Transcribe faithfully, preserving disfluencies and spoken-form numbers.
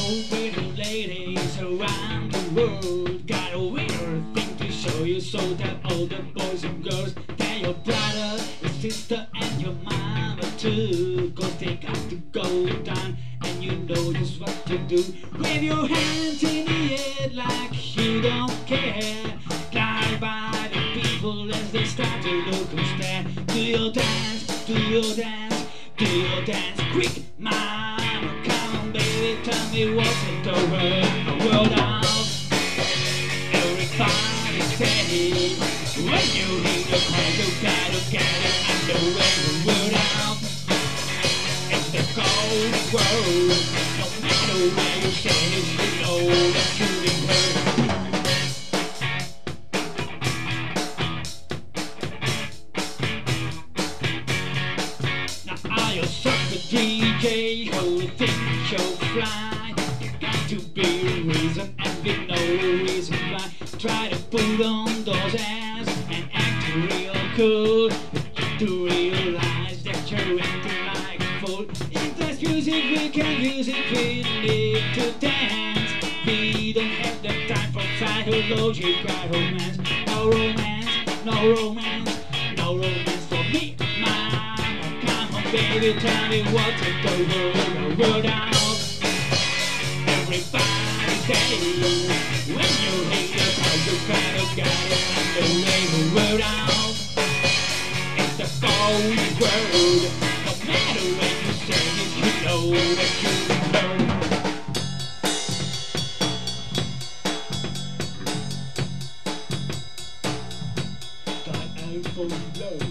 all pretty ladies around the world. Got a weird thing to show you, so that all the boys and girls, tell your brother, your sister, and your mama too. Cause they got to go down, and you know just what to do. Wave your hands in the air like you don't care. Glide by the people as they start to look and stare. Do your dance, do your dance, do your dance quick, mama. Come on, baby, tell me what's it over the world out. Everybody say, when you hear the call, you gotta get it underway. The world out. It's the cold world. No matter where you say it, you know that you've been heard. You're such a D J who thinks you'll fly. You got to be a reason and be no reason why. Try to put on those airs and act real cool. But you do realize that you're acting like a fool. If there's music, we can use it. We need to dance. We don't have the time for psychology, cry romance. No romance, no romance, no romance for me. Baby, tell me what's it the world, the world out. Everybody say, when you hear the call, you gotta get it underway. The world out. It's the cold world. No matter when you say it, you know that you know. Time out for love.